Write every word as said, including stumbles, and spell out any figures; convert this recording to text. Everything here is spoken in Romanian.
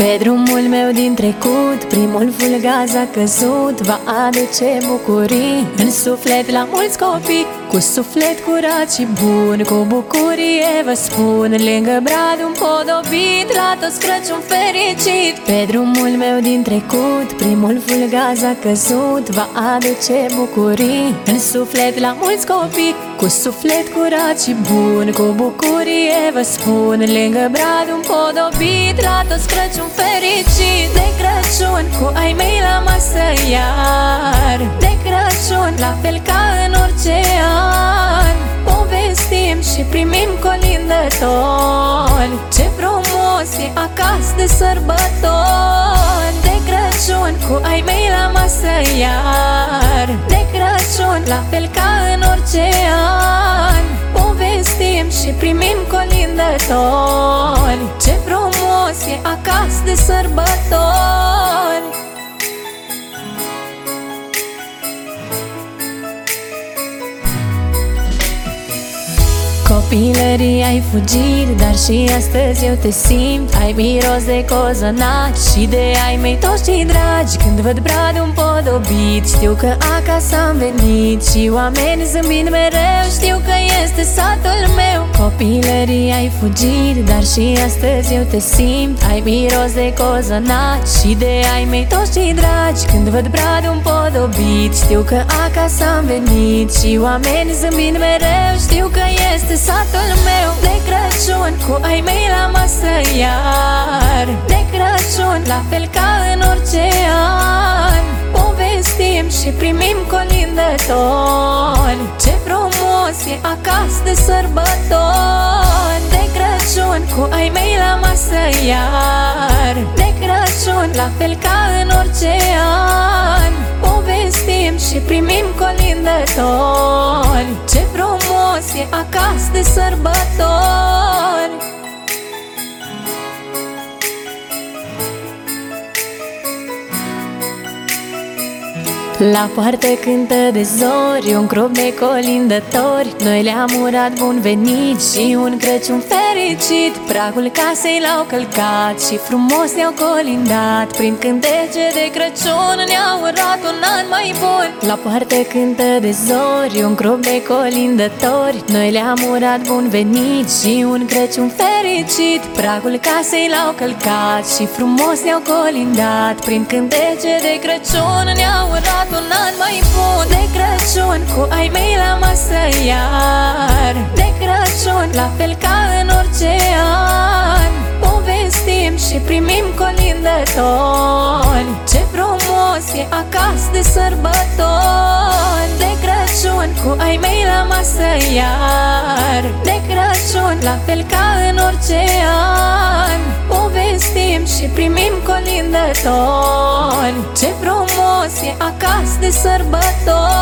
Pe drumul meu din trecut, primul fulgaz a căzut. Va aduce bucurii în suflet la mulți copii. Cu suflet curat și bun, cu bucurie vă spun, lângă brad un podobit, la toți Crăciun fericit. Pe drumul meu din trecut, primul fulgaz a căzut. Va aduce bucurii în suflet la mulți copii. Cu suflet curat și bun, cu bucurie vă spun, lângă brad un podobit, la toți Crăciun fericit. De Crăciun cu ai mei la masă iar, de Crăciun la fel ca în orice an. Povestim și primim colindători, ce frumos e acasă de sărbători. De Crăciun cu ai mei la masă iar, de Crăciun la fel ca în orice an. Povestim și primim colindători, ce frumos e acasă de sărbători. Copilării ai fugit, dar și astăzi eu te simt. Ai miros de cozonac și de ai mei toți cei dragi. Când văd bradul împodobit, știu că acasă am venit. Și oameni zâmbind mereu, știu că este satul meu. Copilării ai fugit, dar și astăzi eu te simt. Ai miros de cozonac și de ai mei toți cei dragi. Când văd bradul împodobit, știu că acasă am venit. Și oameni zâmbind mereu, știu că este satul meu. De Crăciun cu ai mei la masă iar, de Crăciun la fel ca în orice an. Povestim și primim colindători, ce frumos e acasă de sărbători. De Crăciun cu ai mei la masă iar, de Crăciun la fel ca în orice an. Povestim și primim colindători, ce frumos e acasă de sărbători. La poartă cântă de zori un grup de colindători. Noi le-am urat bun venit și un Crăciun fericit. Pragul casei l-au călcat și frumos ne-au colindat. Prin cântece de Crăciun ne-au urat un an mai bun. La poartă cântă de zori un grup de colindători. Noi le-am urat bun venit și un Crăciun fericit. Pragul casei l-au călcat și frumos ne-au colindat. Prin cântece de Crăciun ne-au urat un an mai bun. De Crăciun cu ai mei la masă iar, de Crăciun la fel ca în orice an. Povestim și primim colindători, ce frumos e acasă de sărbători. De Crăciun cu ai mei la masă iar, de Crăciun la fel ca în orice an. Povestim și primim colindători, ce frumos e acasă de sărbători.